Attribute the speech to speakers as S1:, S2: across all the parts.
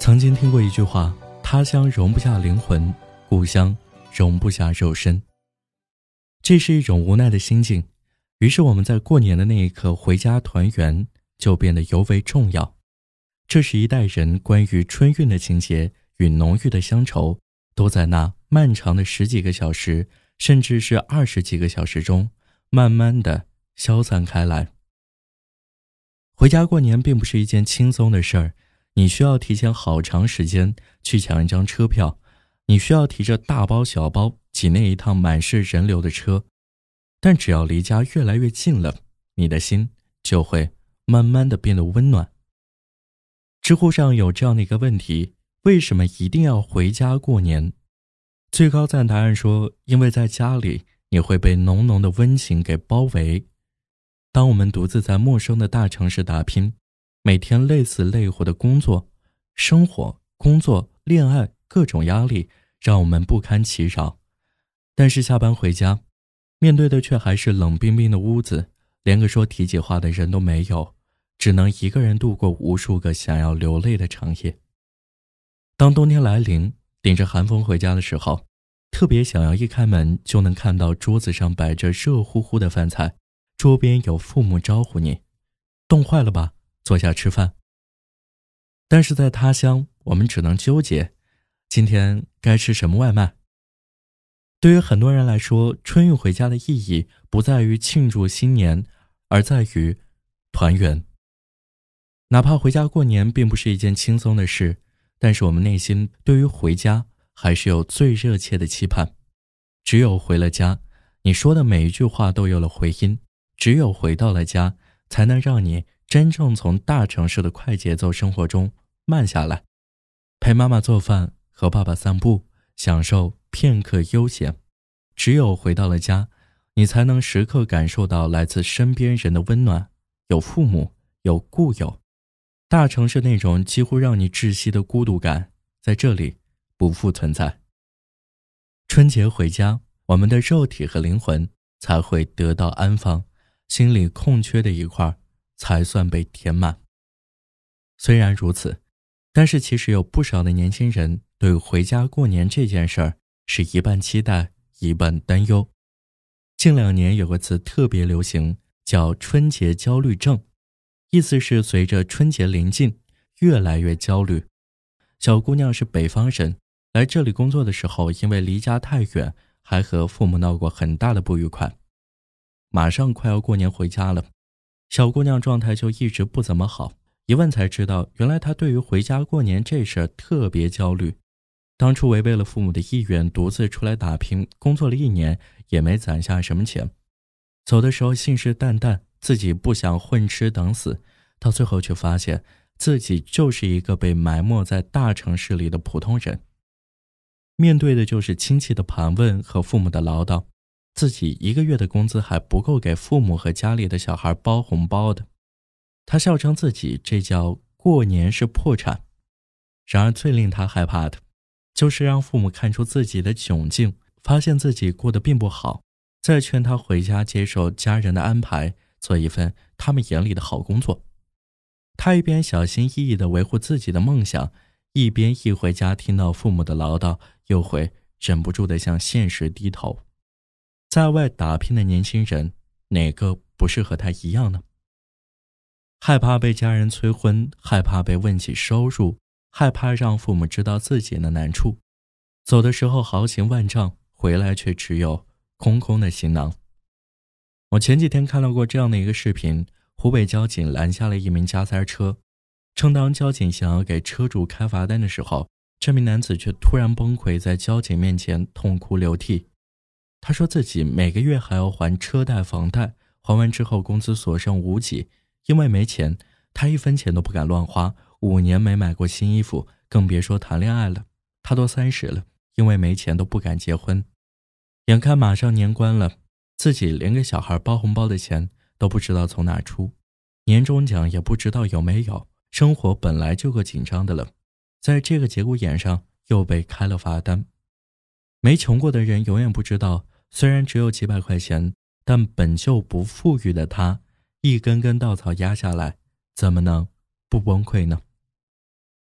S1: 曾经听过一句话，他乡容不下灵魂，故乡容不下肉身。这是一种无奈的心境，于是我们在过年的那一刻回家团圆就变得尤为重要。这是一代人关于春运的情节与浓郁的乡愁，都在那漫长的10几个小时，甚至是20几个小时中，慢慢的消散开来。回家过年并不是一件轻松的事儿，你需要提前好长时间去抢一张车票，你需要提着大包小包挤那一趟满是人流的车，但只要离家越来越近了，你的心就会慢慢的变得温暖。知乎上有这样的一个问题，为什么一定要回家过年？最高赞答案说，因为在家里你会被浓浓的温情给包围。当我们独自在陌生的大城市打拼，每天累死累活的工作、生活、工作、恋爱，各种压力让我们不堪其扰。但是下班回家，面对的却还是冷冰冰的屋子，连个说体己话的人都没有，只能一个人度过无数个想要流泪的长夜。当冬天来临，顶着寒风回家的时候，特别想要一开门就能看到桌子上摆着热乎乎的饭菜，桌边有父母招呼你，冻坏了吧，坐下吃饭。但是在他乡，我们只能纠结，今天该吃什么外卖？对于很多人来说，春运回家的意义不在于庆祝新年，而在于团圆。哪怕回家过年并不是一件轻松的事，但是我们内心对于回家还是有最热切的期盼。只有回了家，你说的每一句话都有了回音，只有回到了家，才能让你真正从大城市的快节奏生活中慢下来，陪妈妈做饭，和爸爸散步，享受片刻悠闲。只有回到了家，你才能时刻感受到来自身边人的温暖，有父母，有故友。大城市那种几乎让你窒息的孤独感，在这里不复存在。春节回家，我们的肉体和灵魂才会得到安放，心里空缺的一块才算被填满。虽然如此，但是其实有不少的年轻人对回家过年这件事儿是一半期待一半担忧。近2年有个词特别流行，叫春节焦虑症，意思是随着春节临近，越来越焦虑。小姑娘是北方人，来这里工作的时候，因为离家太远，还和父母闹过很大的不愉快。马上快要过年回家了，小姑娘状态就一直不怎么好，一问才知道，原来她对于回家过年这事儿特别焦虑。当初违背了父母的意愿，独自出来打拼，工作了1年，也没攒下什么钱。走的时候信誓旦旦，自己不想混吃等死，到最后却发现自己就是一个被埋没在大城市里的普通人。面对的就是亲戚的盘问和父母的唠叨，自己1个月的工资还不够给父母和家里的小孩包红包的。他笑称自己这叫过年是破产。然而最令他害怕的，就是让父母看出自己的窘境，发现自己过得并不好，再劝他回家接受家人的安排，做一份他们眼里的好工作。他一边小心翼翼地维护自己的梦想，一边一回家听到父母的唠叨，又会忍不住地向现实低头。在外打拼的年轻人，哪个不是和他一样呢？害怕被家人催婚，害怕被问起收入，害怕让父母知道自己的难处。走的时候豪情万丈，回来却只有空空的行囊。我前几天看到过这样的一个视频，湖北交警拦下了一名加塞车，正当交警想要给车主开罚单的时候，这名男子却突然崩溃，在交警面前痛哭流涕。他说自己每个月还要还车贷房贷，还完之后工资所剩无几，因为没钱，他1分钱都不敢乱花，5年没买过新衣服，更别说谈恋爱了。他都30了，因为没钱都不敢结婚。眼看马上年关了，自己连给小孩包红包的钱都不知道从哪出，年终奖也不知道有没有，生活本来就够紧张的了，在这个节骨眼上又被开了罚单。没穷过的人永远不知道，虽然只有几百块钱，但本就不富裕的他，一根根稻草压下来，怎么能不崩溃呢？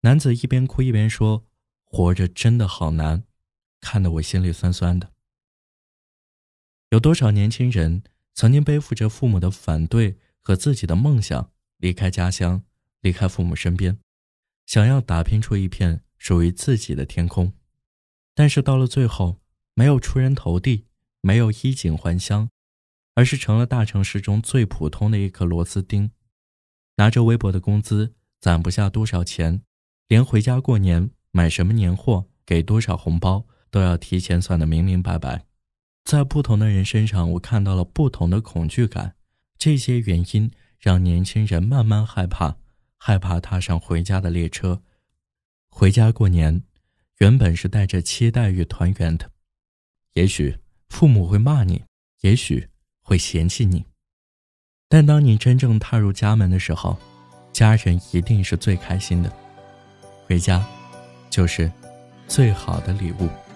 S1: 男子一边哭一边说，活着真的好难，看得我心里酸酸的。有多少年轻人曾经背负着父母的反对和自己的梦想，离开家乡，离开父母身边，想要打拼出一片属于自己的天空。但是到了最后，没有出人头地，没有衣锦还乡，而是成了大城市中最普通的一颗螺丝钉，拿着微薄的工资，攒不下多少钱，连回家过年买什么年货，给多少红包，都要提前算得明明白白。在不同的人身上，我看到了不同的恐惧感，这些原因让年轻人慢慢害怕踏上回家的列车。回家过年原本是带着期待与团圆的，也许父母会骂你，也许会嫌弃你，但当你真正踏入家门的时候，家人一定是最开心的。回家就是最好的礼物。